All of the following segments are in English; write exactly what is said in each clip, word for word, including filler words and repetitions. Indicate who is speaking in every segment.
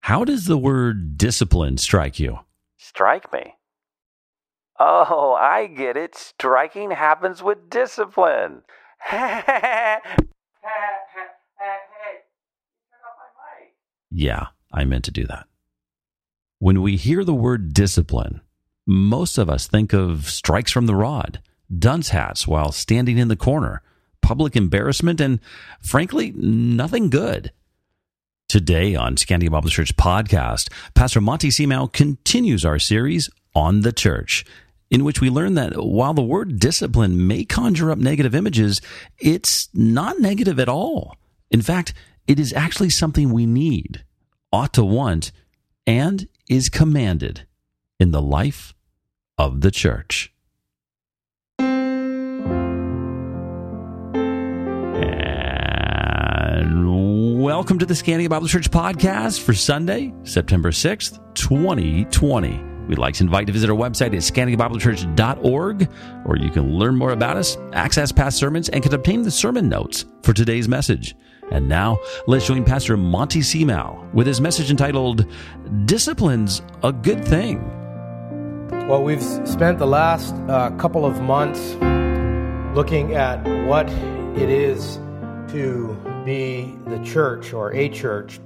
Speaker 1: How does the word discipline strike you?
Speaker 2: Strike me? Oh, I get it. Striking happens with discipline.
Speaker 1: Yeah, I meant to do that. When we hear the word discipline, most of us think of strikes from the rod, dunce hats while standing in the corner, public embarrassment, and frankly, nothing good. Today on Scandia Bible Church podcast, Pastor Monty Seamau continues our series on the church, in which we learn that while the word discipline may conjure up negative images, it's not negative at all. In fact, it is actually something we need, ought to want, and is commanded in the life of the church. And welcome to the Scandia Bible Church podcast for Sunday, September sixth, twenty twenty. We'd like to invite you to visit our website at scandia bible church dot org, where you can learn more about us, access past sermons, and can obtain the sermon notes for today's message. And now, let's join Pastor Monty Seamau with his message entitled, Discipline's a Good Thing.
Speaker 3: Well, we've spent the last uh, couple of months looking at what it is to be the church or a church,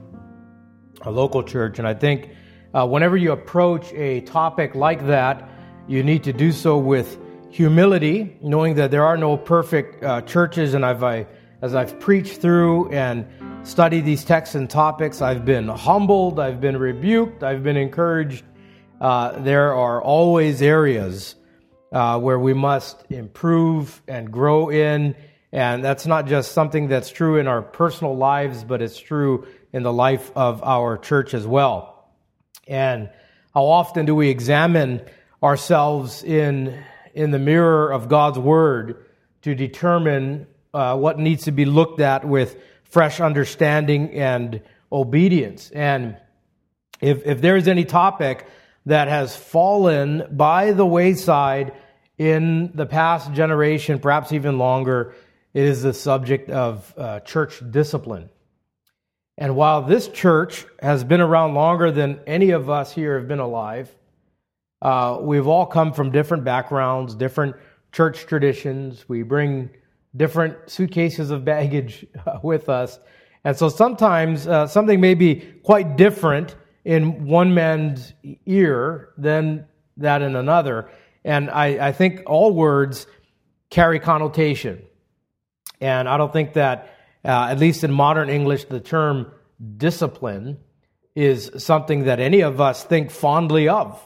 Speaker 3: a local church. And I think uh, whenever you approach a topic like that, you need to do so with humility, knowing that there are no perfect uh, churches. And I've, I, as I've preached through and studied these texts and topics, I've been humbled, I've been rebuked, I've been encouraged. Uh, there are always areas uh, where we must improve and grow in, and that's not just something that's true in our personal lives, but it's true in the life of our church as well. And how often do we examine ourselves in in the mirror of God's Word to determine uh, what needs to be looked at with fresh understanding and obedience? And if if there is any topic that has fallen by the wayside in the past generation, perhaps even longer, it is the subject of uh, church discipline. And while this church has been around longer than any of us here have been alive, uh, we've all come from different backgrounds, different church traditions. We bring different suitcases of baggage uh, with us. And so sometimes uh, something may be quite different in one man's ear than that in another. And I, I think all words carry connotation. And I don't think that, uh, at least in modern English, the term discipline is something that any of us think fondly of.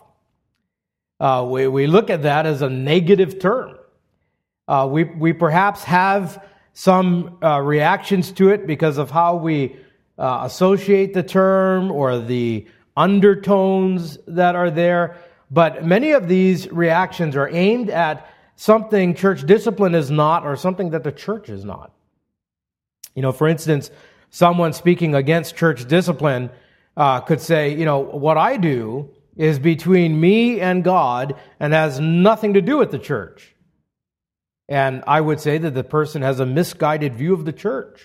Speaker 3: Uh, we, we look at that as a negative term. Uh, we, we perhaps have some uh, reactions to it because of how we Uh, associate the term or the undertones that are there. But many of these reactions are aimed at something church discipline is not, or something that the church is not. You know, for instance, someone speaking against church discipline uh, could say, you know, what I do is between me and God and has nothing to do with the church. And I would say that the person has a misguided view of the church.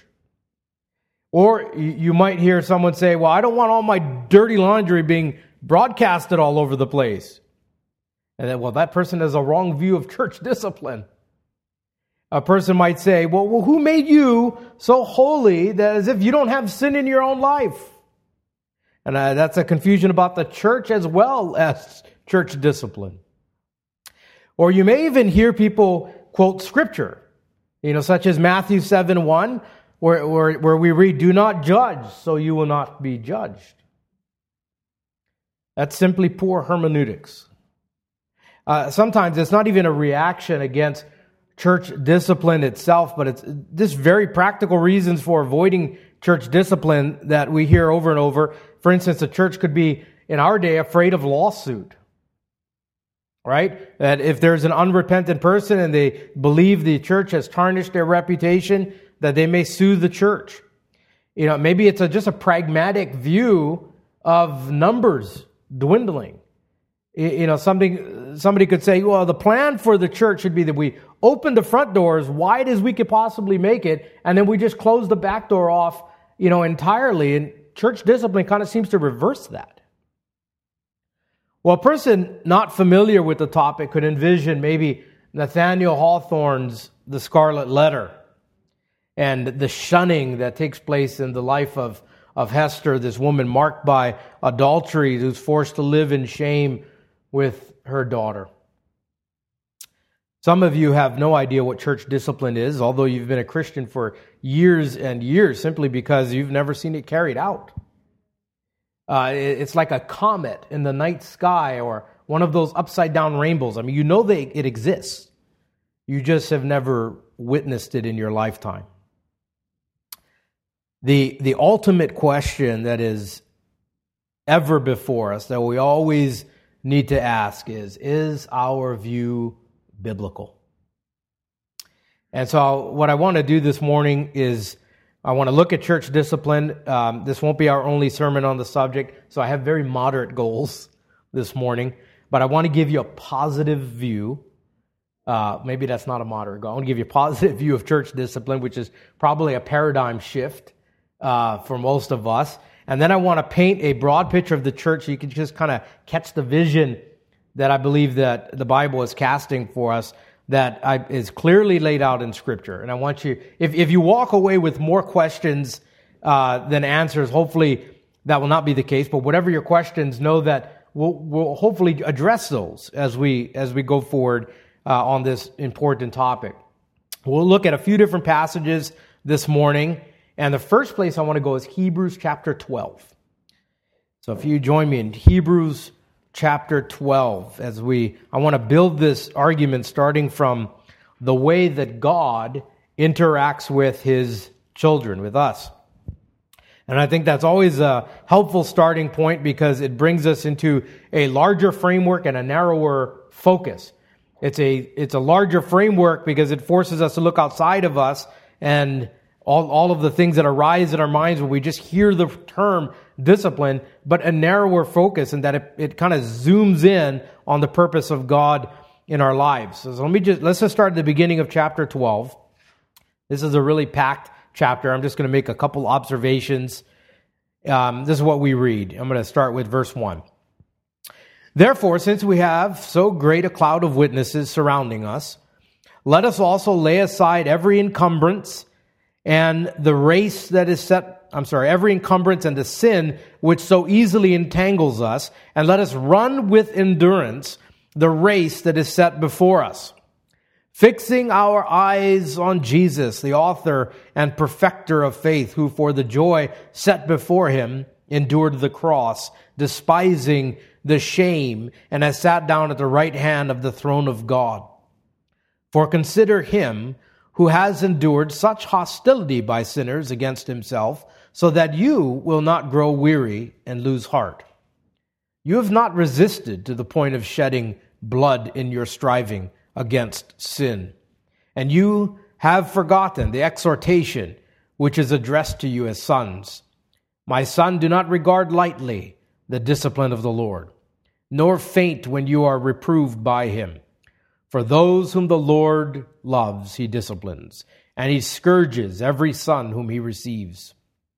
Speaker 3: Or you might hear someone say, well, I don't want all my dirty laundry being broadcasted all over the place. And then, well, that person has a wrong view of church discipline. A person might say, well, well, who made you so holy that as if you don't have sin in your own life? And uh, that's a confusion about the church as well as church discipline. Or you may even hear people quote Scripture, you know, such as Matthew seven one, Where, where, where we read, do not judge, so you will not be judged. That's simply poor hermeneutics. Uh, sometimes it's not even a reaction against church discipline itself, but it's just very practical reasons for avoiding church discipline that we hear over and over. For instance, a church could be, in our day, afraid of lawsuit. Right? That if there's an unrepentant person and they believe the church has tarnished their reputation, that they may sue the church. You know, maybe it's a, just a pragmatic view of numbers dwindling. You know, something somebody could say, well, the plan for the church should be that we open the front door as wide as we could possibly make it, and then we just close the back door off, you know, entirely. And church discipline kind of seems to reverse that. Well, a person not familiar with the topic could envision maybe Nathaniel Hawthorne's The Scarlet Letter and the shunning that takes place in the life of, of Hester, this woman marked by adultery who's forced to live in shame with her daughter. Some of you have no idea what church discipline is, although you've been a Christian for years and years, simply because you've never seen it carried out. Uh, it's like a comet in the night sky or one of those upside-down rainbows. I mean, you know that it exists. You just have never witnessed it in your lifetime. The, the ultimate question that is ever before us, that we always need to ask is, is our view biblical? And so what I want to do this morning is I want to look at church discipline. Um, this won't be our only sermon on the subject, so I have very moderate goals this morning, but I want to give you a positive view. Uh, maybe that's not a moderate goal. I want to give you a positive view of church discipline, which is probably a paradigm shift uh, for most of us. And then I want to paint a broad picture of the church so you can just kind of catch the vision that I believe that the Bible is casting for us, that I, is clearly laid out in Scripture. And I want you, if, if you walk away with more questions uh, than answers, hopefully that will not be the case. But whatever your questions, know that we'll, we'll hopefully address those as we as we go forward uh, on this important topic. We'll look at a few different passages this morning. And the first place I want to go is Hebrews chapter twelve. So if you join me in Hebrews chapter twelve, as we, I want to build this argument starting from the way that God interacts with His children, with us. And I think that's always a helpful starting point because it brings us into a larger framework and a narrower focus. It's a, it's a larger framework because it forces us to look outside of us and all, all of the things that arise in our minds when we just hear the term discipline, but a narrower focus in that it, it kind of zooms in on the purpose of God in our lives. So let me just, let's just start at the beginning of chapter twelve. This is a really packed chapter. I'm just going to make a couple observations. Um, this is what we read. I'm going to start with verse one. Therefore, since we have so great a cloud of witnesses surrounding us, let us also lay aside every encumbrance and the race that is set, I'm sorry, every encumbrance and the sin which so easily entangles us, and let us run with endurance the race that is set before us, fixing our eyes on Jesus, the author and perfecter of faith, who for the joy set before him endured the cross, despising the shame, and has sat down at the right hand of the throne of God. For consider him who has endured such hostility by sinners against himself, so that you will not grow weary and lose heart. You have not resisted to the point of shedding blood in your striving against sin. And you have forgotten the exhortation which is addressed to you as sons. My son, do not regard lightly the discipline of the Lord, nor faint when you are reproved by him. For those whom the Lord loves, he disciplines, and he scourges every son whom he receives.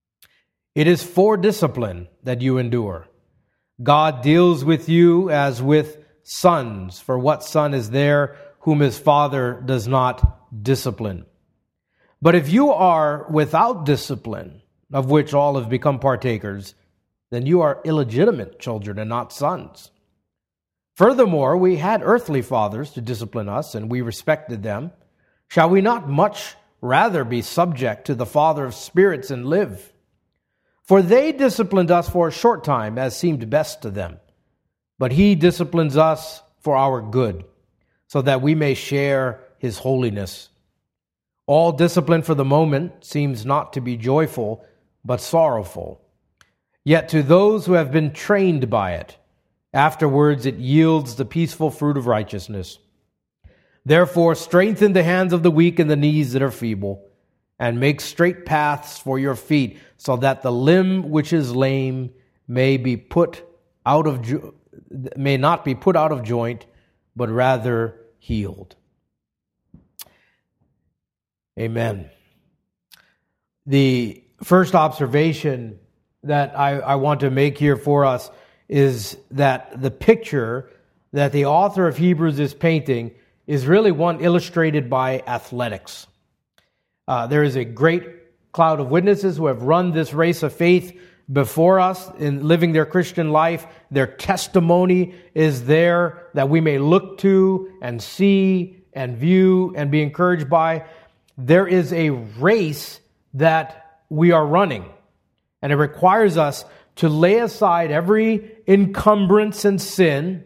Speaker 3: It is for discipline that you endure. God deals with you as with sons, for what son is there whom his father does not discipline? But if you are without discipline, of which all have become partakers, then you are illegitimate children and not sons. Furthermore, we had earthly fathers to discipline us, and we respected them. Shall we not much rather be subject to the Father of spirits and live? For they disciplined us for a short time, as seemed best to them. But he disciplines us for our good, so that we may share his holiness. All discipline for the moment seems not to be joyful, but sorrowful. Yet to those who have been trained by it, afterwards it yields the peaceful fruit of righteousness. Therefore, strengthen the hands of the weak and the knees that are feeble, and make straight paths for your feet, so that the limb which is lame may be put out of jo- may not be put out of joint, but rather healed. Amen. The first observation that I, I want to make here for us is that the picture that the author of Hebrews is painting is really one illustrated by athletics. Uh, there is a great cloud of witnesses who have run this race of faith before us in living their Christian life. Their testimony is there that we may look to and see and view and be encouraged by. There is a race that we are running, and it requires us to lay aside every encumbrance and sin.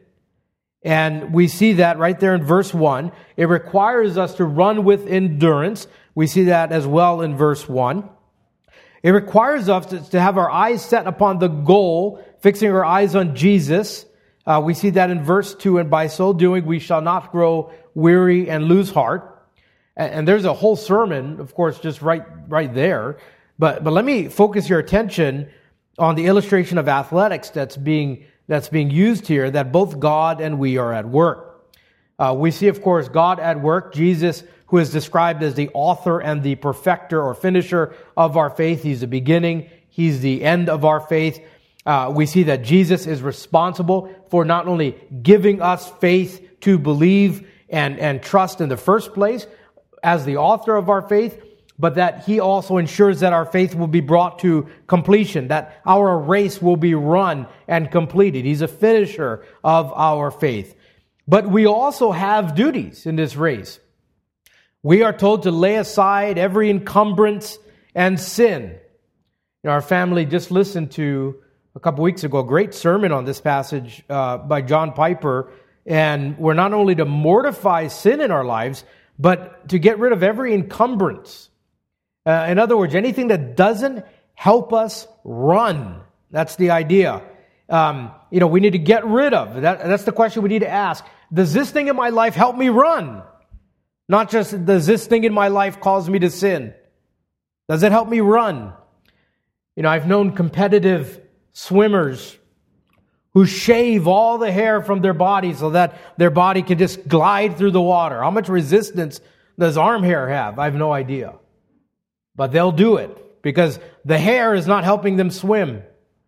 Speaker 3: And we see that right there in verse one. It requires us to run with endurance. We see that as well in verse one. It requires us to, to have our eyes set upon the goal, fixing our eyes on Jesus. Uh, we see that in verse two, and by so doing we shall not grow weary and lose heart. And, and there's a whole sermon, of course, just right right there. But but let me focus your attention on the illustration of athletics that's being that's being used here, that both God and we are at work. Uh, we see, of course, God at work. Jesus, who is described as the author and the perfecter or finisher of our faith. He's the beginning. He's the end of our faith. Uh, we see that Jesus is responsible for not only giving us faith to believe and, and trust in the first place as the author of our faith, but that He also ensures that our faith will be brought to completion, that our race will be run and completed. He's a finisher of our faith. But we also have duties in this race. We are told to lay aside every encumbrance and sin. You know, our family just listened to, a couple weeks ago, a great sermon on this passage uh, by John Piper, and we're not only to mortify sin in our lives, but to get rid of every encumbrance. Uh, in other words, anything that doesn't help us run. That's the idea. Um, you know, we need to get rid of. That, that's the question we need to ask. Does this thing in my life help me run? Not just, does this thing in my life cause me to sin? Does it help me run? You know, I've known competitive swimmers who shave all the hair from their body so that their body can just glide through the water. How much resistance does arm hair have? I have no idea. But they'll do it because the hair is not helping them swim.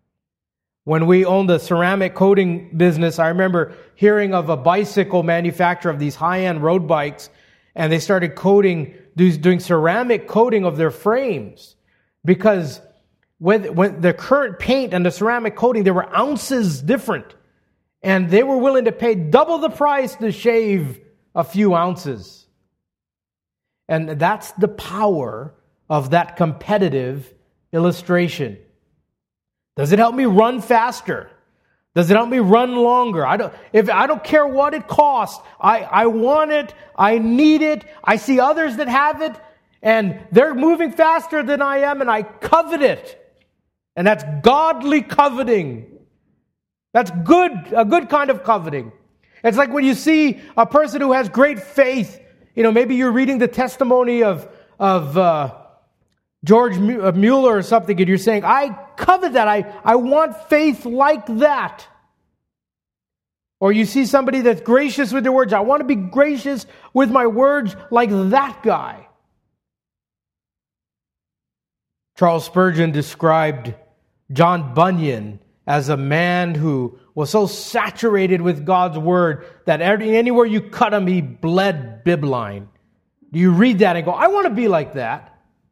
Speaker 3: When we owned the ceramic coating business, I remember hearing of a bicycle manufacturer of these high-end road bikes, and they started coating, doing ceramic coating of their frames because when, when the current paint and the ceramic coating, there were ounces different, and they were willing to pay double the price to shave a few ounces. And that's the power of that competitive illustration. Does it help me run faster? Does it help me run longer? I don't, if, I don't care what it costs. I, I want it. I need it. I see others that have it, and they're moving faster than I am, and I covet it. And that's godly coveting. That's good, a good kind of coveting. It's like when you see a person who has great faith. You know, maybe you're reading the testimony of, of, uh, George Mueller or something, and you're saying, I covet that. I, I want faith like that. Or you see somebody that's gracious with their words. I want to be gracious with my words like that guy. Charles Spurgeon described John Bunyan as a man who was so saturated with God's word that anywhere you cut him, he bled bibline. You read that and go, I want to be like that.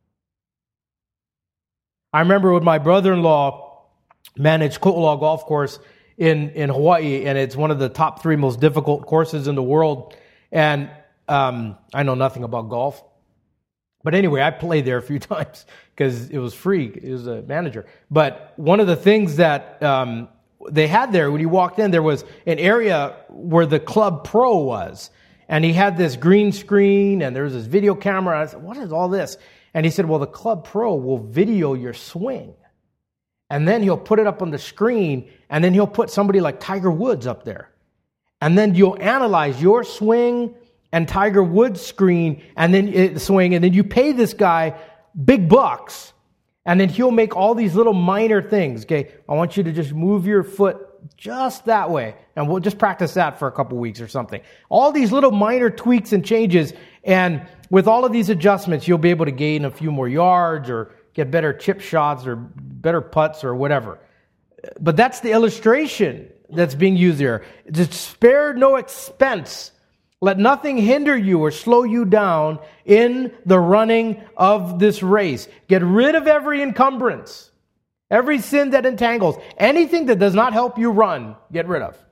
Speaker 3: I remember when my brother-in-law managed Ko'olau Golf Course in, in Hawaii, and it's one of the top three most difficult courses in the world. And um, I know nothing about golf. But anyway, I played there a few times because it was free. It was a manager. But one of the things that um, they had there, when you walked in, there was an area where the Club Pro was. And he had this green screen, and there was this video camera. I said, what is all this? And he said, well, the Club Pro will video your swing. And then he'll put it up on the screen, and then he'll put somebody like Tiger Woods up there. And then you'll analyze your swing and Tiger Woods' screen, and then it, swing, and then you pay this guy big bucks, and then he'll make all these little minor things. Okay, I want you to just move your foot just that way, and we'll just practice that for a couple weeks or something. All these little minor tweaks and changes, and with all of these adjustments, you'll be able to gain a few more yards or get better chip shots or better putts or whatever. But that's the illustration that's being used here. To spare no expense. Let nothing hinder you or slow you down in the running of this race. Get rid of every encumbrance, every sin that entangles, anything that does not help you run, get rid of.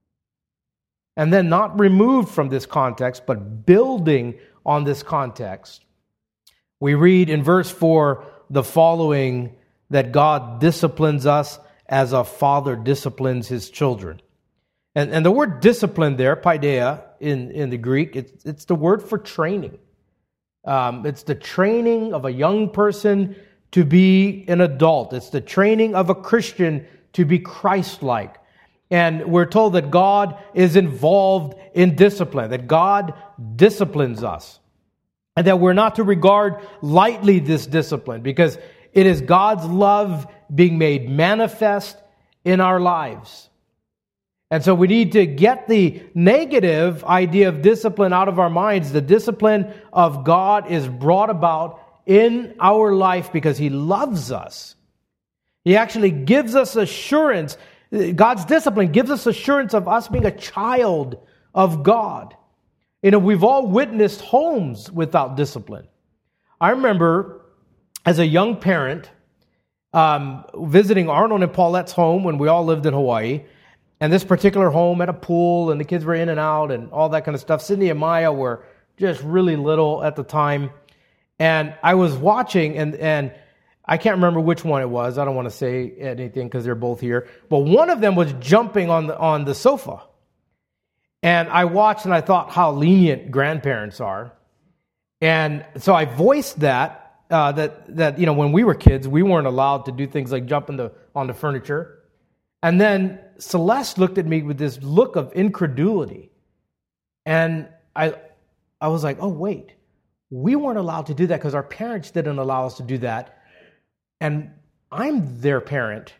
Speaker 3: And then not removed from this context, but building on this context. We read in verse four the following, that God disciplines us as a father disciplines his children. And, and the word discipline there, paideia, in, in the Greek, it's, it's the word for training. Um, it's the training of a young person to be an adult. It's the training of a Christian to be Christ-like. And we're told that God is involved in discipline, that God disciplines us. And that we're not to regard lightly this discipline, because it is God's love being made manifest in our lives. And so we need to get the negative idea of discipline out of our minds. The discipline of God is brought about in our life because He loves us. He actually gives us assurance. God's discipline gives us assurance of us being a child of God. You know, we've all witnessed homes without discipline. I remember as a young parent um, visiting Arnold and Paulette's home when we all lived in Hawaii. And this particular home had a pool, and the kids were in and out and all that kind of stuff. Sydney and Maya were just really little at the time. And I was watching, and, and I can't remember which one it was. I don't want to say anything because they're both here. But one of them was jumping on the on the sofa. And I watched, and I thought how lenient grandparents are. And so I voiced that, uh, that, that you know, when we were kids, we weren't allowed to do things like jump in the, on the furniture. And then Celeste looked at me with this look of incredulity. And I I was like, oh, wait. We weren't allowed to do that because our parents didn't allow us to do that. And I'm their parent.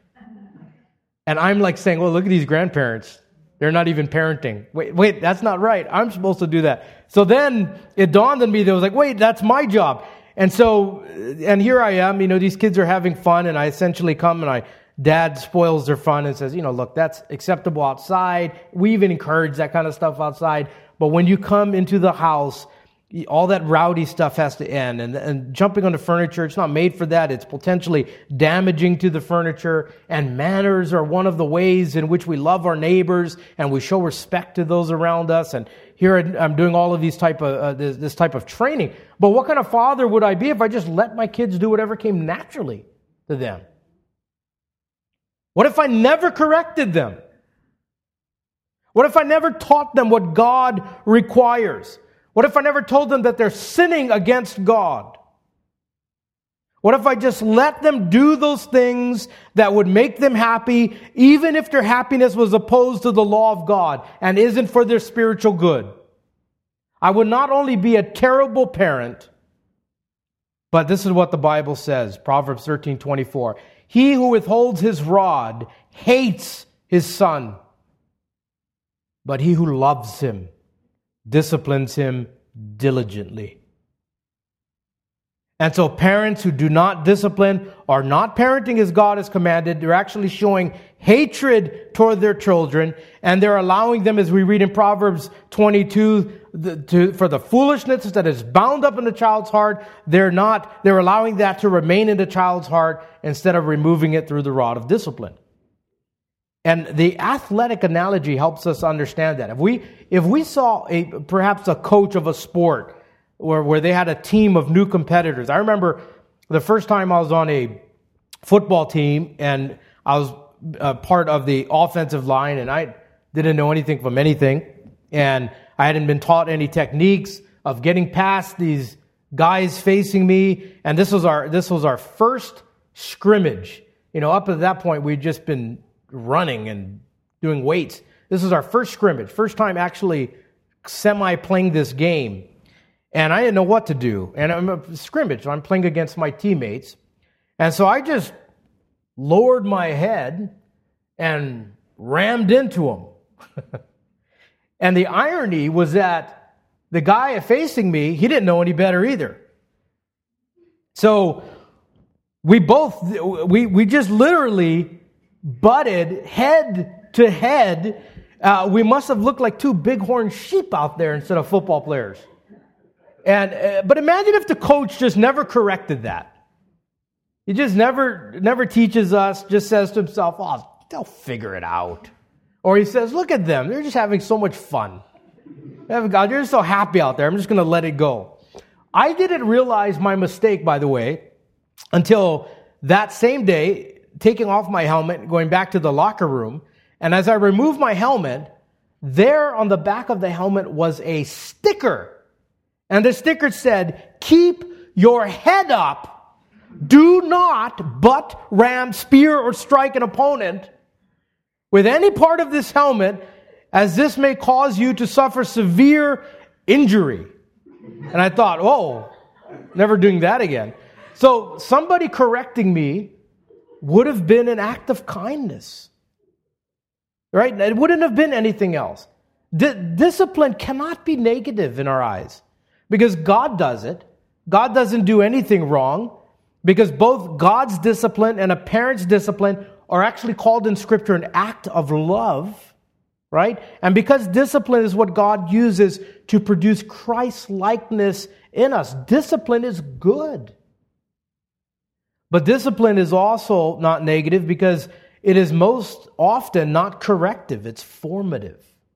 Speaker 3: And I'm like saying, well, look at these grandparents. They're not even parenting. Wait, wait, that's not right. I'm supposed to do that. So then it dawned on me that I was like, wait, that's my job. And so, and here I am, you know, these kids are having fun, and I essentially come and I Dad spoils their fun and says, you know, look, that's acceptable outside. We even encourage that kind of stuff outside. But when you come into the house, all that rowdy stuff has to end. And, and jumping on the furniture, it's not made for that. It's potentially damaging to the furniture. And manners are one of the ways in which we love our neighbors and we show respect to those around us. And here I'm doing all of these type of uh, this, this type of training. But what kind of father would I be if I just let my kids do whatever came naturally to them? What if I never corrected them? What if I never taught them what God requires? What if I never told them that they're sinning against God? What if I just let them do those things that would make them happy, even if their happiness was opposed to the law of God and isn't for their spiritual good? I would not only be a terrible parent, but this is what the Bible says, Proverbs thirteen twenty-four. He who withholds his rod hates his son, but he who loves him disciplines him diligently. And so parents who do not discipline are not parenting as God has commanded. They're actually showing hatred toward their children, and they're allowing them, as we read in Proverbs twenty-two, the, to, for the foolishness that is bound up in the child's heart, they're not, they're allowing that to remain in the child's heart instead of removing it through the rod of discipline. And the athletic analogy helps us understand that. If we if we saw a perhaps a coach of a sport where, where they had a team of new competitors. I remember the first time I was on a football team and I was a part of the offensive line, and I didn't know anything from anything, and I hadn't been taught any techniques of getting past these guys facing me. And this was our this was our first scrimmage. You know, up to that point we'd just been running and doing weights. This is our first scrimmage, first time actually semi-playing this game. And I didn't know what to do. And I'm a scrimmage, so I'm playing against my teammates. And so I just lowered my head and rammed into him. And the irony was that the guy facing me, he didn't know any better either. So We both, we, we just literally butted head to head. Uh, we must have looked like two bighorn sheep out there instead of football players. And uh, but imagine if the coach just never corrected that. He just never never teaches us, just says to himself, oh, they'll figure it out. Or he says, look at them, they're just having so much fun. They're just so happy out there, I'm just going to let it go. I didn't realize my mistake, by the way, until that same day, taking off my helmet, going back to the locker room. And as I removed my helmet, there on the back of the helmet was a sticker. And the sticker said, keep your head up. Do not butt, ram, spear, or strike an opponent with any part of this helmet, as this may cause you to suffer severe injury. And I thought, oh, never doing that again. So somebody correcting me would have been an act of kindness. Right? It wouldn't have been anything else. D- discipline cannot be negative in our eyes. Because God does it. God doesn't do anything wrong. Because both God's discipline and a parent's discipline are actually called in Scripture an act of love. Right? And because discipline is what God uses to produce Christ-likeness in us, discipline is good. But discipline is also not negative because it is most often not corrective. It's formative.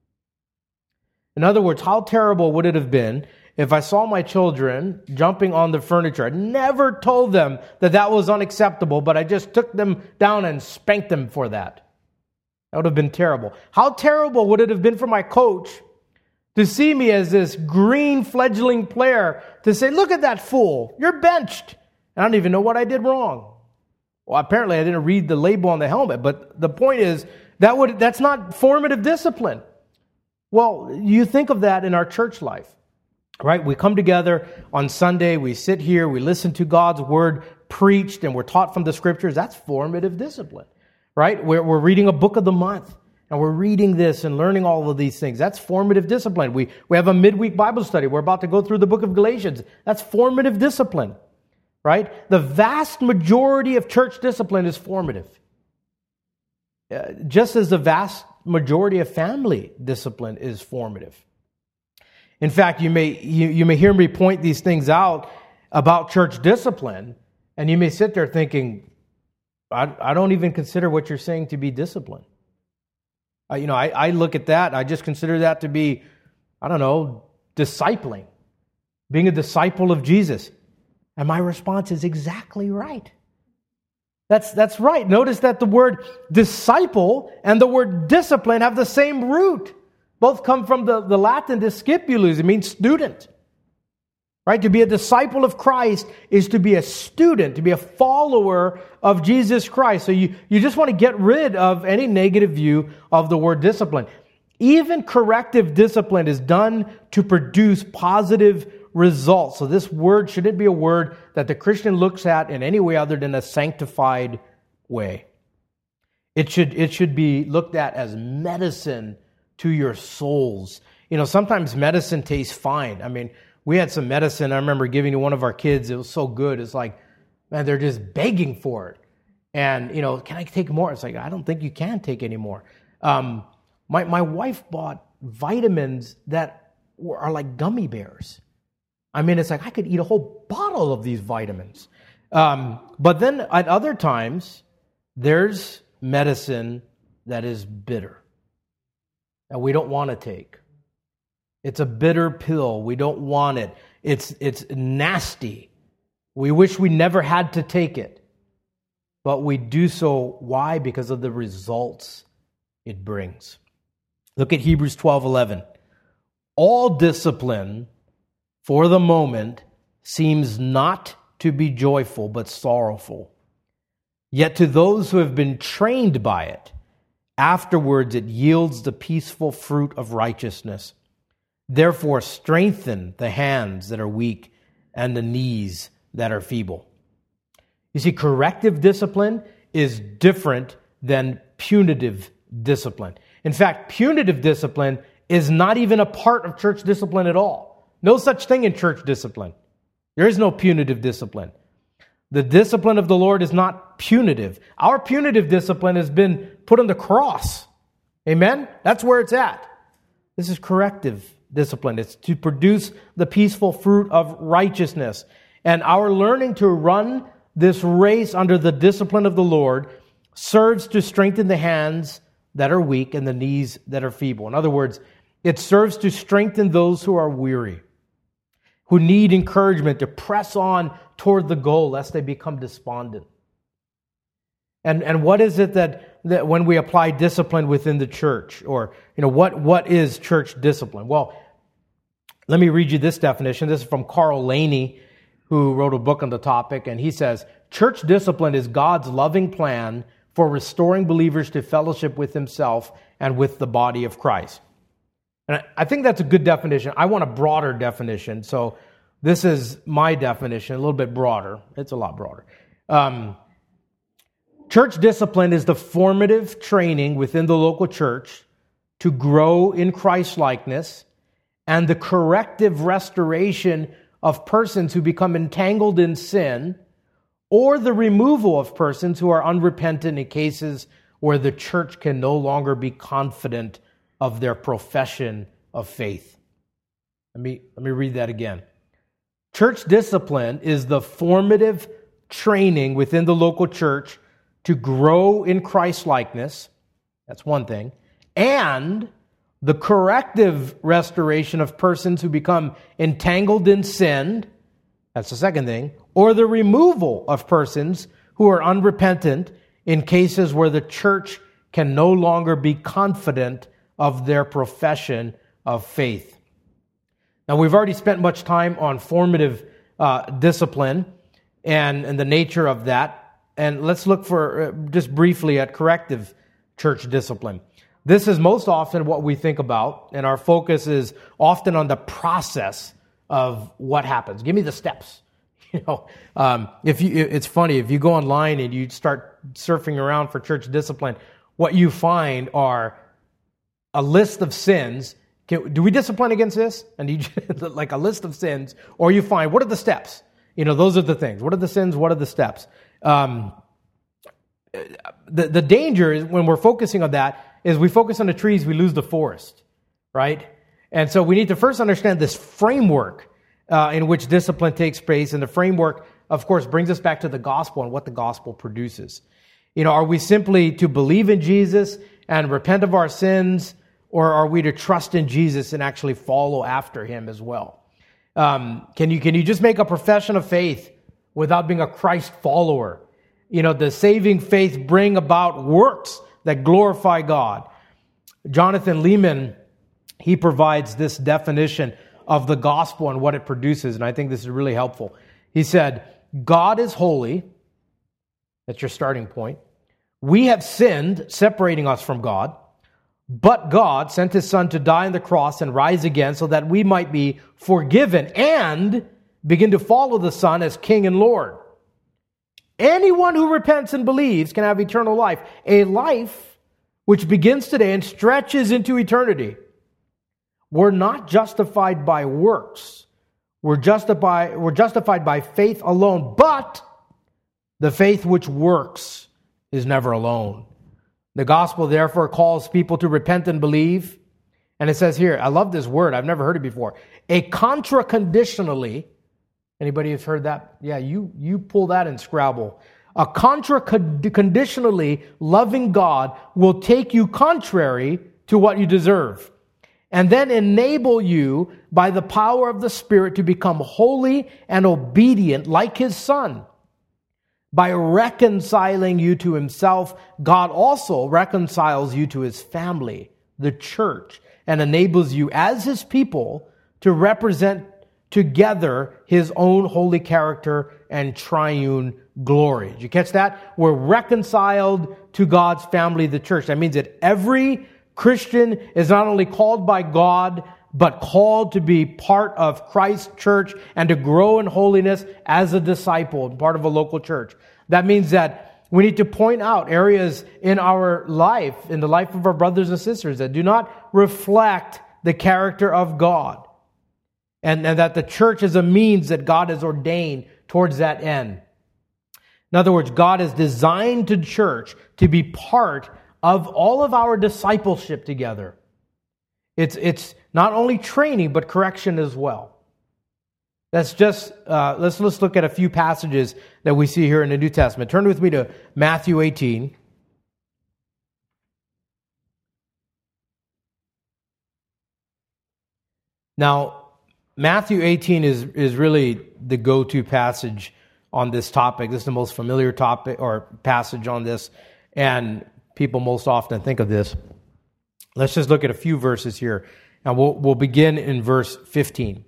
Speaker 3: In other words, how terrible would it have been if I saw my children jumping on the furniture? I never told them that that was unacceptable, but I just took them down and spanked them for that. That would have been terrible. How terrible would it have been for my coach to see me as this green fledgling player to say, look at that fool, you're benched. I don't even know what I did wrong. Well, apparently I didn't read the label on the helmet, but the point is that would that's not formative discipline. Well, you think of that in our church life, right? We come together on Sunday, we sit here, we listen to God's word preached, and we're taught from the Scriptures. That's formative discipline, right? We're, we're reading a book of the month, and we're reading this and learning all of these things. That's formative discipline. We, we have a midweek Bible study. We're about to go through the book of Galatians. That's formative discipline. Right? The vast majority of church discipline is formative. Uh, just as the vast majority of family discipline is formative. In fact, you may you, you may hear me point these things out about church discipline, and you may sit there thinking, I, I don't even consider what you're saying to be discipline. Uh, you know, I, I look at that, I just consider that to be, I don't know, discipling. Being a disciple of Jesus. And my response is exactly right. That's, that's right. Notice that the word disciple and the word discipline have the same root. Both come from the, the Latin discipulus. It means student. Right? To be a disciple of Christ is to be a student, to be a follower of Jesus Christ. So you, you just want to get rid of any negative view of the word discipline. Even corrective discipline is done to produce positive results. So this word shouldn't be a word that the Christian looks at in any way other than a sanctified way. It should, it should be looked at as medicine to your souls. You know, sometimes medicine tastes fine. I mean, we had some medicine I remember giving to one of our kids. It was so good. It's like, man, they're just begging for it. And, you know, can I take more? It's like, I don't think you can take any more. Um, my, my wife bought vitamins that were, are like gummy bears. I mean, it's like I could eat a whole bottle of these vitamins. Um, but then at other times, there's medicine that is bitter that we don't want to take. It's a bitter pill. We don't want it. It's, it's nasty. We wish we never had to take it. But we do so. Why? Because of the results it brings. Look at Hebrews twelve eleven. All discipline, for the moment, seems not to be joyful, but sorrowful. Yet to those who have been trained by it, afterwards it yields the peaceful fruit of righteousness. Therefore, strengthen the hands that are weak and the knees that are feeble. You see, corrective discipline is different than punitive discipline. In fact, punitive discipline is not even a part of church discipline at all. No such thing in church discipline. There is no punitive discipline. The discipline of the Lord is not punitive. Our punitive discipline has been put on the cross. Amen? That's where it's at. This is corrective discipline. It's to produce the peaceful fruit of righteousness. And our learning to run this race under the discipline of the Lord serves to strengthen the hands that are weak and the knees that are feeble. In other words, it serves to strengthen those who are weary, who need encouragement to press on toward the goal lest they become despondent. And and what is it that, that when we apply discipline within the church, or you know what what is church discipline? Well, let me read you this definition. This is from Carl Laney, who wrote a book on the topic, and he says, church discipline is God's loving plan for restoring believers to fellowship with Himself and with the body of Christ. And I think that's a good definition. I want a broader definition, so this is my definition, a little bit broader. It's a lot broader. Um, church discipline is the formative training within the local church to grow in Christ-likeness and the corrective restoration of persons who become entangled in sin, or the removal of persons who are unrepentant in cases where the church can no longer be confident of their profession of faith. Let me, let me read that again. Church discipline is the formative training within the local church to grow in Christ-likeness. That's one thing. And the corrective restoration of persons who become entangled in sin. That's the second thing. Or the removal of persons who are unrepentant in cases where the church can no longer be confident of their profession of faith. Now, we've already spent much time on formative uh, discipline and, and the nature of that. And let's look for uh, just briefly at corrective church discipline. This is most often what we think about, and our focus is often on the process of what happens. Give me the steps. You know, um, if you, it's funny, if you go online and you start surfing around for church discipline, what you find are a list of sins. Can, do we discipline against this? And you like a list of sins, or you find, what are the steps? You know, those are the things. What are the sins? What are the steps? Um, the, the danger is when we're focusing on that is we focus on the trees, we lose the forest, right? And so we need to first understand this framework uh, in which discipline takes place. And the framework, of course, brings us back to the gospel and what the gospel produces. You know, are we simply to believe in Jesus and repent of our sins, or are we to trust in Jesus and actually follow after Him as well? Um, can you can you just make a profession of faith without being a Christ follower? You know, does saving faith bring about works that glorify God? Jonathan Leeman, he provides this definition of the gospel and what it produces, and I think this is really helpful. He said, God is holy. That's your starting point. We have sinned, separating us from God. But God sent His Son to die on the cross and rise again so that we might be forgiven and begin to follow the Son as King and Lord. Anyone who repents and believes can have eternal life, a life which begins today and stretches into eternity. We're not justified by works. We're justified, we're justified by faith alone, but the faith which works is never alone. The gospel, therefore, calls people to repent and believe. And it says here, I love this word. I've never heard it before. A contra-conditionally. Anybody has heard that? Yeah, you, you pull that in Scrabble. A contra-conditionally loving God will take you contrary to what you deserve, and then enable you by the power of the Spirit to become holy and obedient like His Son. By reconciling you to Himself, God also reconciles you to His family, the church, and enables you as His people to represent together His own holy character and triune glory. Did you catch that? We're reconciled to God's family, the church. That means that every Christian is not only called by God, but called to be part of Christ's church and to grow in holiness as a disciple, part of a local church. That means that we need to point out areas in our life, in the life of our brothers and sisters, that do not reflect the character of God. And, and that the church is a means that God has ordained towards that end. In other words, God has designed the church to be part of all of our discipleship together. It's, it's not only training, but correction as well. That's just, uh, let's, let's look at a few passages that we see here in the New Testament. Turn with me to Matthew eighteen. Now, Matthew eighteen is, is really the go-to passage on this topic. This is the most familiar topic or passage on this, and people most often think of this. Let's just look at a few verses here, and we'll, we'll begin in verse fifteen.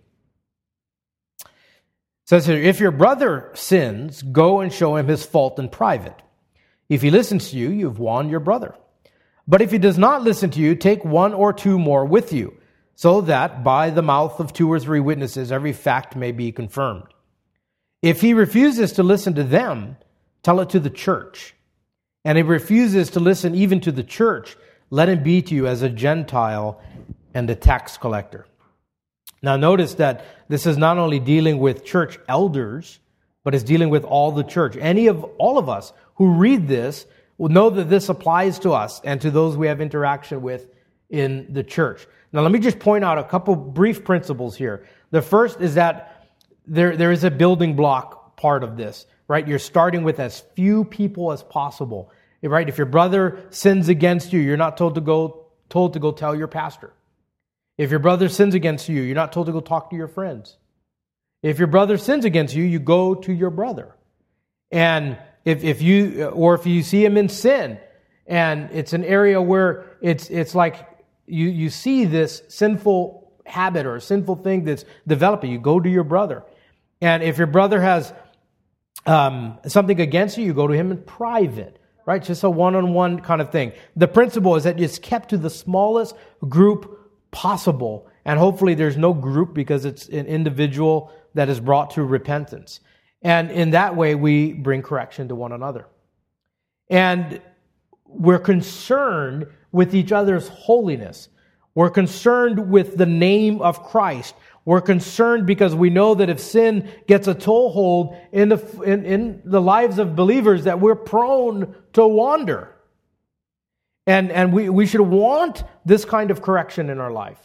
Speaker 3: It says here, if your brother sins, go and show him his fault in private. If he listens to you, you've won your brother. But if he does not listen to you, take one or two more with you, so that by the mouth of two or three witnesses every fact may be confirmed. If he refuses to listen to them, tell it to the church. And if he refuses to listen even to the church, let him be to you as a Gentile and a tax collector. Now notice that this is not only dealing with church elders, but it's dealing with all the church. Any of all of us who read this will know that this applies to us and to those we have interaction with in the church. Now let me just point out a couple brief principles here. The first is that there, there is a building block part of this, right? You're starting with as few people as possible, right? If your brother sins against you, you're not told to go told to go tell your pastor. If your brother sins against you, you're not told to go talk to your friends. If your brother sins against you, you go to your brother. And if, if you, or if you see him in sin, and it's an area where it's it's like you, you see this sinful habit or a sinful thing that's developing, you go to your brother. And if your brother has um, something against you, you go to him in private, right? Just a one-on-one kind of thing. The principle is that it's kept to the smallest group possible, and hopefully there's no group because it's an individual that is brought to repentance. And in that way, we bring correction to one another. And we're concerned with each other's holiness. We're concerned with the name of Christ. We're concerned because we know that if sin gets a toehold in the, in, in the lives of believers, that we're prone to wander. And, and we, we should want this kind of correction in our life.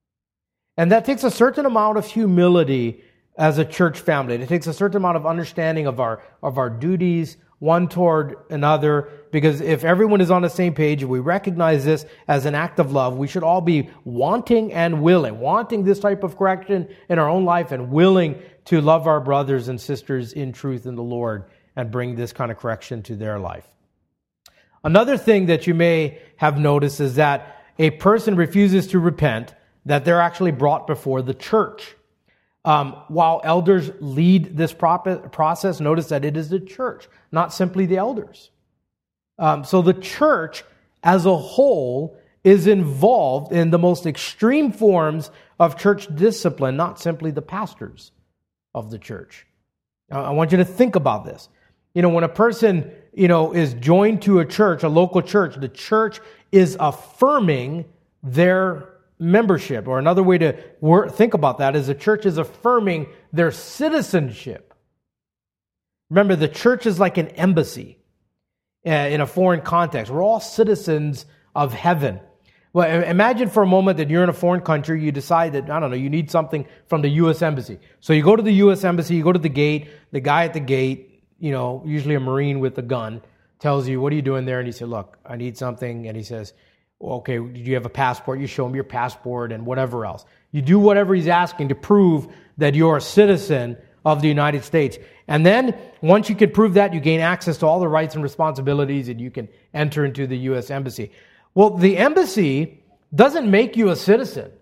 Speaker 3: And that takes a certain amount of humility as a church family. It takes a certain amount of understanding of our, of our duties one toward another. Because if everyone is on the same page, and we recognize this as an act of love, we should all be wanting and willing, wanting this type of correction in our own life and willing to love our brothers and sisters in truth in the Lord and bring this kind of correction to their life. Another thing that you may have noticed is that a person refuses to repent, that they're actually brought before the church. Um, while elders lead this process, notice that it is the church, not simply the elders. Um, so the church as a whole is involved in the most extreme forms of church discipline, not simply the pastors of the church. Now, I want you to think about this. You know, when a person, you know, is joined to a church, a local church, the church is affirming their membership. Or another way to work, think about that is the church is affirming their citizenship. Remember, the church is like an embassy uh, in a foreign context. We're all citizens of heaven. Well, imagine for a moment that you're in a foreign country, you decide that, I don't know, you need something from the U S Embassy. So you go to the U S Embassy, you go to the gate, the guy at the gate, you know, usually a Marine with a gun, tells you, what are you doing there? And you say, look, I need something. And he says, okay, do you have a passport? You show him your passport and whatever else. You do whatever he's asking to prove that you're a citizen of the United States. And then once you can prove that, you gain access to all the rights and responsibilities and you can enter into the U S Embassy. Well, the embassy doesn't make you a citizen.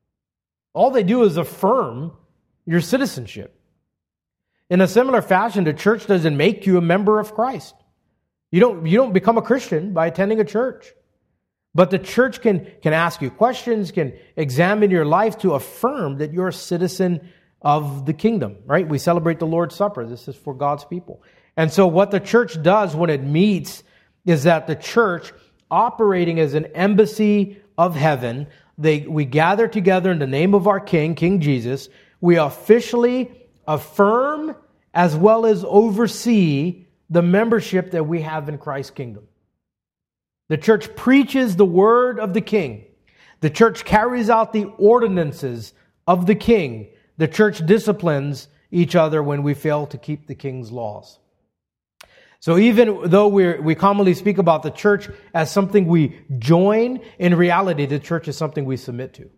Speaker 3: All they do is affirm your citizenship. In a similar fashion, the church doesn't make you a member of Christ. You don't, you don't become a Christian by attending a church. But the church can, can ask you questions, can examine your life to affirm that you're a citizen of the kingdom, right? We celebrate the Lord's Supper. This is for God's people. And so what the church does when it meets is that the church, operating as an embassy of heaven, they, we gather together in the name of our King, King Jesus. We officially affirm as well as oversee the membership that we have in Christ's kingdom. The church preaches the word of the king. The church carries out the ordinances of the king. The church disciplines each other when we fail to keep the king's laws. So even though we we commonly speak about the church as something we join, in reality, the church is something we submit to.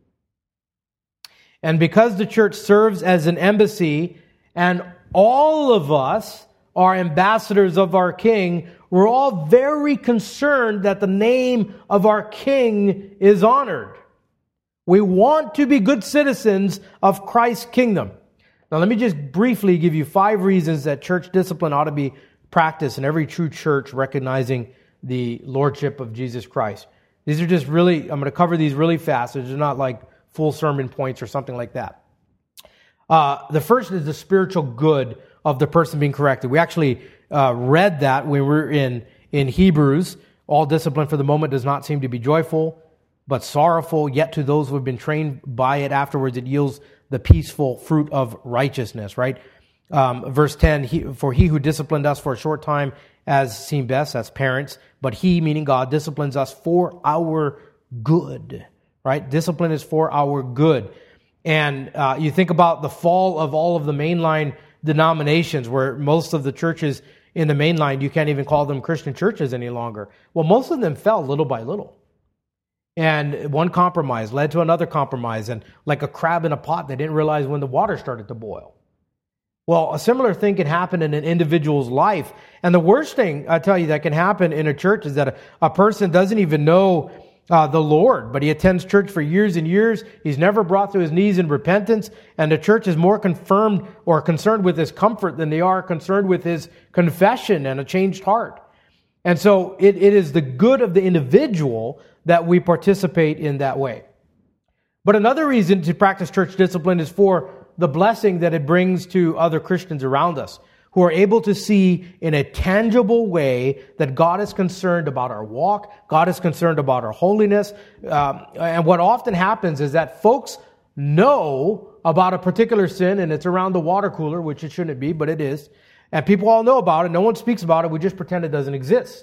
Speaker 3: And because the church serves as an embassy, and all of us are ambassadors of our king, we're all very concerned that the name of our king is honored. We want to be good citizens of Christ's kingdom. Now, let me just briefly give you five reasons that church discipline ought to be practiced in every true church, recognizing the lordship of Jesus Christ. These are just really, I'm going to cover these really fast. They're not like full sermon points or something like that. Uh, the first is the spiritual good of the person being corrected. We actually uh, read that when we were in, in Hebrews. All discipline for the moment does not seem to be joyful, but sorrowful, yet to those who have been trained by it afterwards, it yields the peaceful fruit of righteousness, right? Um, verse ten, he, for he who disciplined us for a short time as seemed best, as parents, but he, meaning God, disciplines us for our good, right? Discipline is for our good. And uh, you think about the fall of all of the mainline denominations, where most of the churches in the mainline, you can't even call them Christian churches any longer. Well, most of them fell little by little. And one compromise led to another compromise. And like a crab in a pot, they didn't realize when the water started to boil. Well, a similar thing can happen in an individual's life. And the worst thing, I tell you, that can happen in a church is that a, a person doesn't even know uh, the Lord, but he attends church for years and years. He's never brought to his knees in repentance. And the church is more confirmed or concerned with his comfort than they are concerned with his confession and a changed heart. And so it, it is the good of the individual that we participate in that way. But another reason to practice church discipline is for the blessing that it brings to other Christians around us, who are able to see in a tangible way that God is concerned about our walk, God is concerned about our holiness. Um, and what often happens is that folks know about a particular sin, and it's around the water cooler, which it shouldn't be, but it is. And people all know about it. No one speaks about it. We just pretend it doesn't exist.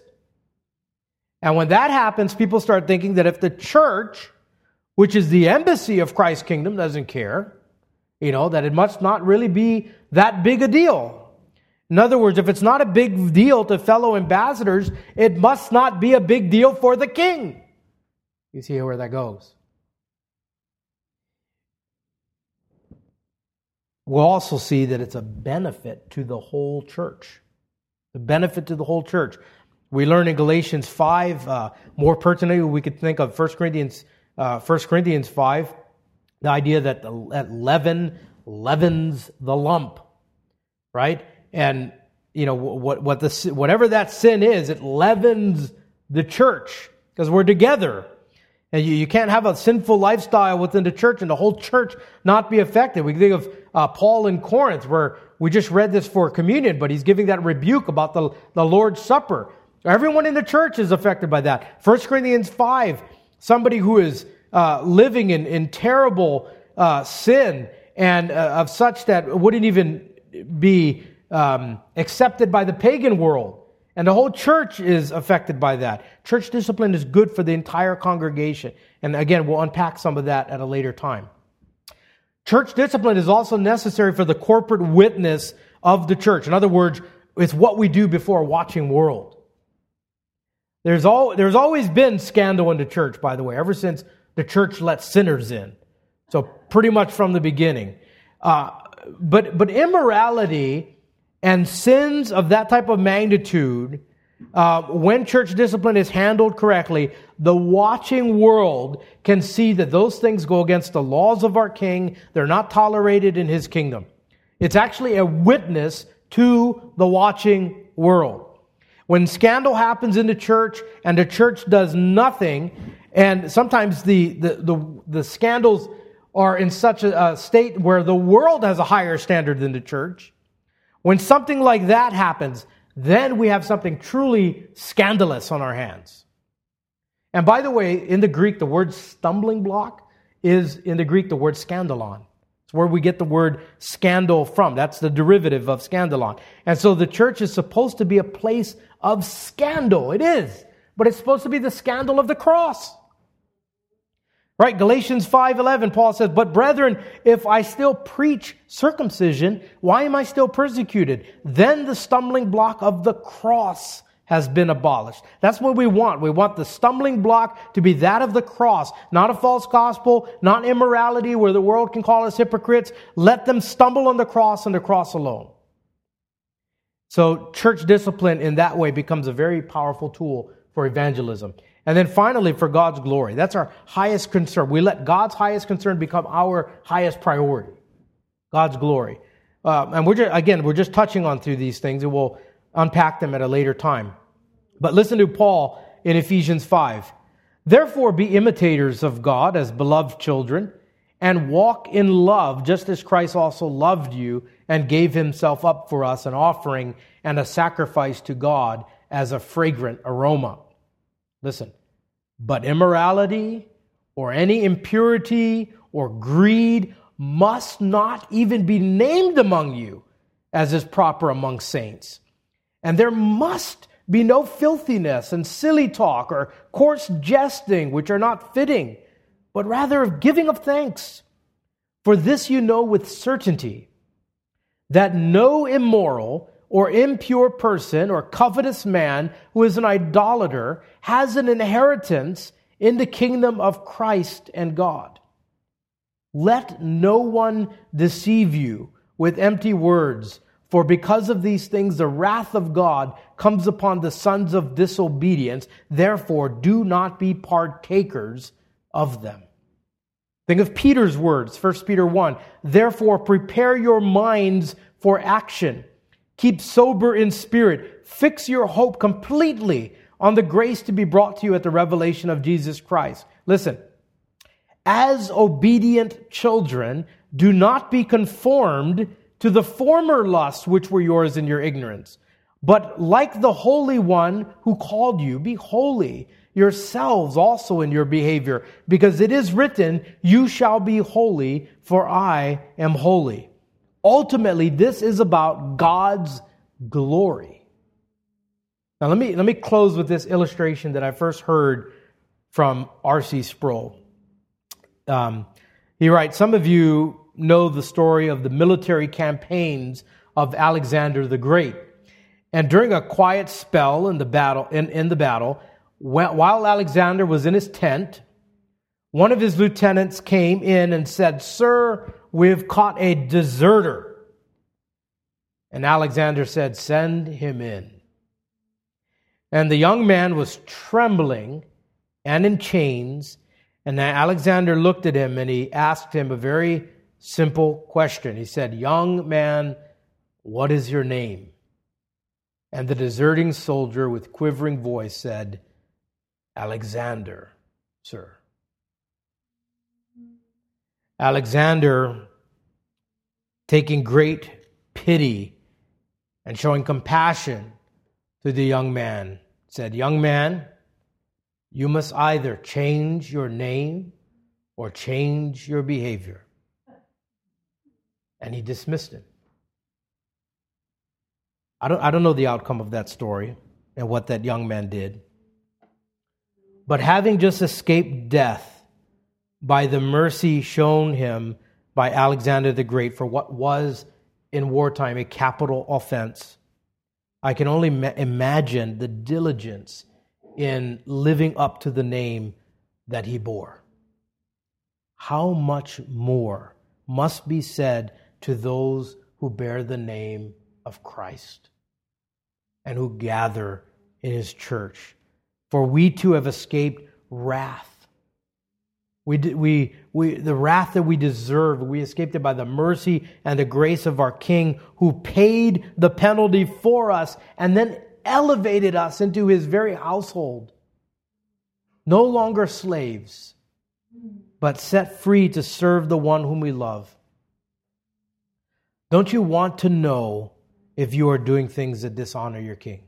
Speaker 3: And when that happens, people start thinking that if the church, which is the embassy of Christ's kingdom, doesn't care, you know, that it must not really be that big a deal. In other words, if it's not a big deal to fellow ambassadors, it must not be a big deal for the king. You see where that goes. We'll also see that it's a benefit to the whole church. The benefit to the whole church. We learn in Galatians five, uh, more pertinently, we could think of First Corinthians, uh, First Corinthians five, the idea that, the, that leaven leavens the lump, right? And, you know, what, what the, whatever that sin is, it leavens the church because we're together. And you, you can't have a sinful lifestyle within the church and the whole church not be affected. We can think of uh, Paul in Corinth, where we just read this for communion, but he's giving that rebuke about the, the Lord's Supper. Everyone in the church is affected by that. First Corinthians five, somebody who is uh, living in, in terrible uh, sin and uh, of such that wouldn't even be um, accepted by the pagan world. And the whole church is affected by that. Church discipline is good for the entire congregation. And again, we'll unpack some of that at a later time. Church discipline is also necessary for the corporate witness of the church. In other words, it's what we do before a watching world. There's all, there's always been scandal in the church, by the way, ever since the church let sinners in. So pretty much from the beginning. Uh, but, but immorality and sins of that type of magnitude, uh, when church discipline is handled correctly, the watching world can see that those things go against the laws of our King. They're not tolerated in His kingdom. It's actually a witness to the watching world. When scandal happens in the church and the church does nothing, and sometimes the, the, the, the scandals are in such a, a state where the world has a higher standard than the church, when something like that happens, then we have something truly scandalous on our hands. And by the way, in the Greek, the word stumbling block is, in the Greek, the word scandalon. It's where we get the word scandal from. That's the derivative of scandalon. And so the church is supposed to be a place of scandal. It is. But it's supposed to be the scandal of the cross. Right? Galatians five eleven, Paul says, "But brethren, if I still preach circumcision, why am I still persecuted? Then the stumbling block of the cross has been abolished." That's what we want. We want the stumbling block to be that of the cross, not a false gospel, not immorality where the world can call us hypocrites. Let them stumble on the cross and the cross alone. So church discipline in that way becomes a very powerful tool for evangelism. And then finally, for God's glory. That's our highest concern. We let God's highest concern become our highest priority. God's glory. Uh, and we're just, again, we're just touching on through these things, and we'll unpack them at a later time. But listen to Paul in Ephesians five. "Therefore be imitators of God as beloved children, and walk in love, just as Christ also loved you and gave himself up for us, an offering and a sacrifice to God as a fragrant aroma." Listen, "But immorality or any impurity or greed must not even be named among you, as is proper among saints. And there must be no filthiness and silly talk or coarse jesting, which are not fitting, but rather of giving of thanks. For this you know with certainty, that no immoral or impure person or covetous man who is an idolater has an inheritance in the kingdom of Christ and God. Let no one deceive you with empty words, for because of these things the wrath of God comes upon the sons of disobedience. Therefore, do not be partakers of them." Think of Peter's words, First Peter one. "Therefore, prepare your minds for action. Keep sober in spirit. Fix your hope completely on the grace to be brought to you at the revelation of Jesus Christ." Listen. "As obedient children, do not be conformed to the former lusts which were yours in your ignorance. But like the Holy One who called you, be holy yourselves also in your behavior, because it is written, 'You shall be holy, for I am holy.'" Ultimately, this is about God's glory. Now, let me, let me close with this illustration that I first heard from R C Sproul. Um, he writes, "Some of you know the story of the military campaigns of Alexander the Great. And during a quiet spell in the battle, in, in the battle, while Alexander was in his tent, one of his lieutenants came in and said, 'Sir, we've caught a deserter.' And Alexander said, 'Send him in.' And the young man was trembling and in chains. And Alexander looked at him and he asked him a very simple question. He said, 'Young man, what is your name?' And the deserting soldier with quivering voice said, 'Alexander, sir.'" Alexander, taking great pity and showing compassion to the young man, said, "Young man, you must either change your name or change your behavior." And he dismissed him. I don't, I don't know the outcome of that story and what that young man did. But having just escaped death by the mercy shown him by Alexander the Great for what was in wartime a capital offense, I can only ma- imagine the diligence in living up to the name that he bore. How much more must be said to those who bear the name of Christ and who gather in his church? For we too have escaped wrath. We, we, we, the wrath that we deserve, we escaped it by the mercy and the grace of our King, who paid the penalty for us and then elevated us into his very household. No longer slaves, but set free to serve the one whom we love. Don't you want to know if you are doing things that dishonor your King?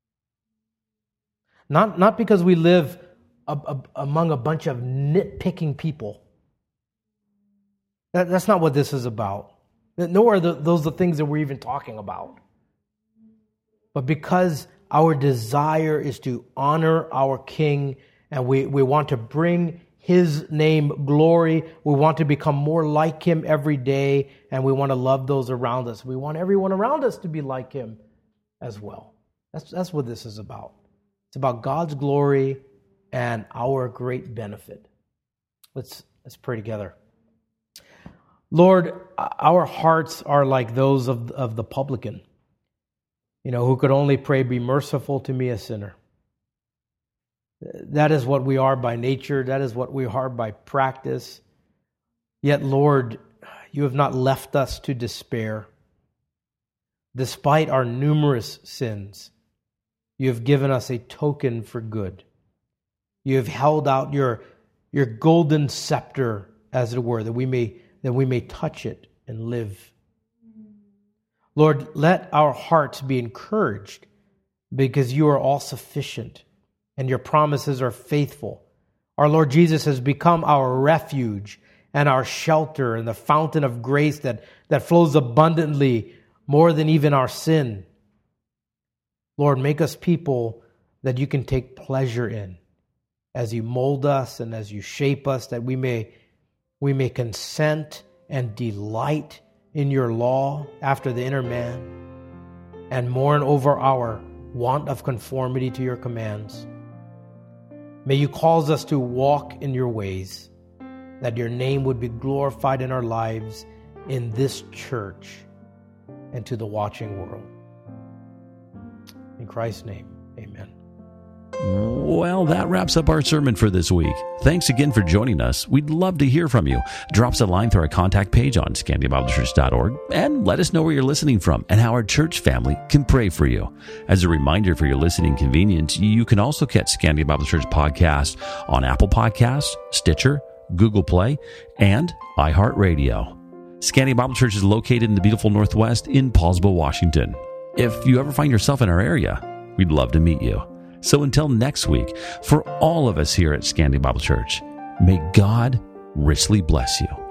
Speaker 3: Not, not because we live a, a, among a bunch of nitpicking people. That, that's not what this is about. Nor are the, those the things that we're even talking about. But because our desire is to honor our King, and we, we want to bring His name glory, we want to become more like Him every day, and we want to love those around us. We want everyone around us to be like Him as well. That's, that's what this is about. It's about God's glory and our great benefit. Let's, let's pray together. Lord, our hearts are like those of, of the publican, you know, who could only pray, "Be merciful to me, a sinner." That is what we are by nature. That is what we are by practice. Yet, Lord, you have not left us to despair. Despite our numerous sins, you have given us a token for good. You have held out your, your golden scepter, as it were, that we may that we may touch it and live. Lord, let our hearts be encouraged because you are all sufficient and your promises are faithful. Our Lord Jesus has become our refuge and our shelter and the fountain of grace that, that flows abundantly more than even our sin. Lord, make us people that you can take pleasure in as you mold us and as you shape us, that we may We may consent and delight in your law after the inner man and mourn over our want of conformity to your commands. May you cause us to walk in your ways, that your name would be glorified in our lives, in this church, and to the watching world. In Christ's name, amen.
Speaker 1: Well, that wraps up our sermon for this week. Thanks again for joining us. We'd love to hear from you. Drop us a line through our contact page on scandia bible church dot org and let us know where you're listening from and how our church family can pray for you. As a reminder for your listening convenience, you can also catch Scandia Bible Church podcast on Apple Podcasts, Stitcher, Google Play, and iHeartRadio. Scandia Bible Church is located in the beautiful Northwest in Paulsville, Washington. If you ever find yourself in our area, we'd love to meet you. So until next week, for all of us here at Scandia Bible Church, may God richly bless you.